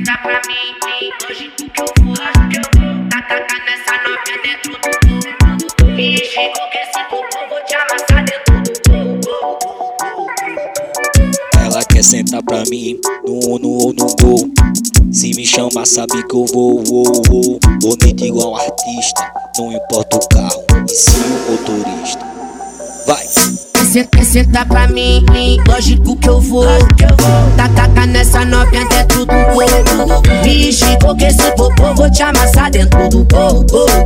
senta pra mim, hoje que eu vou, taca nessa novinha dentro do gol. Me enche com que esse popô vou te amassar dentro do gol. Ela quer sentar pra mim, no Uno ou no Gol. Se me chamar sabe que eu vou. Bonito igual artista, não importa o carro, e sim o motorista. Vai! Senta pra mim, lógico que eu vou. Taca nessa novinha dentro do gol. Vixe, porque esse popô vou te amassar dentro do gol.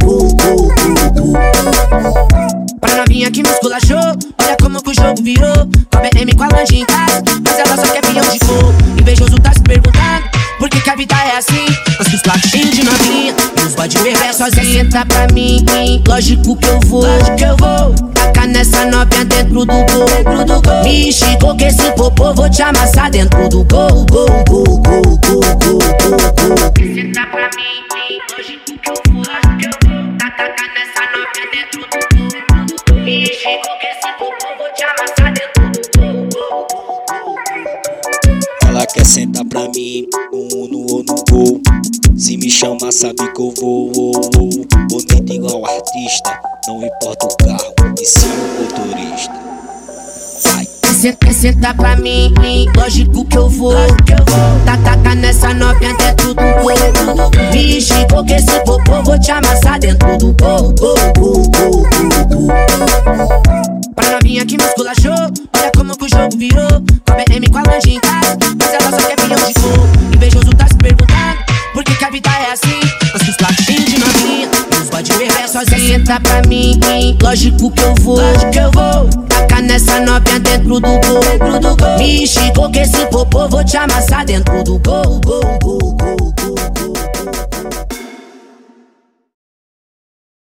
Pra novinha que me esculachou, olha como que o jogo virou. Com a BM com a lanche em casa, mas ela só quer pinhão de cor. Invejoso tá se perguntando por que a vida é assim. Nós que os placos cheios de novinha e os bode perder sozinho. Senta pra mim, lógico que eu vou. Taca nessa novinha dentro do gol. Vixe, porque esse popô vou te amassar dentro do gol. Senta pra mim, lógico que eu vou. Taca nessa novinha dentro do gol. Vixe, porque esse popô vou te amassar dentro do gol. Ela quer sentar pra mim, no Uno ou no Gol. Se me chamar sabe que eu vou. Bonito igual artista, não importa o carro, e sim o motorista. Vai! Senta pra mim, lógico que eu vou. Taca nessa novinha dentro do gol. Vixe, porque esse popô vou te amassar dentro do gol. Pra novinha que me esculachou, olha como que o jogo virou. Com a BM com a lanche em casa, mas ela só quer pinhão de cor. Invejoso tá se perguntando por que a vida é assim. Nós que os placos cheios de novinha e os bode perder sozinho. Senta pra mim, lógico que eu vou. Taca nessa novinha dentro do gol. Vixe, porque esse popô vou te amassar dentro do gol.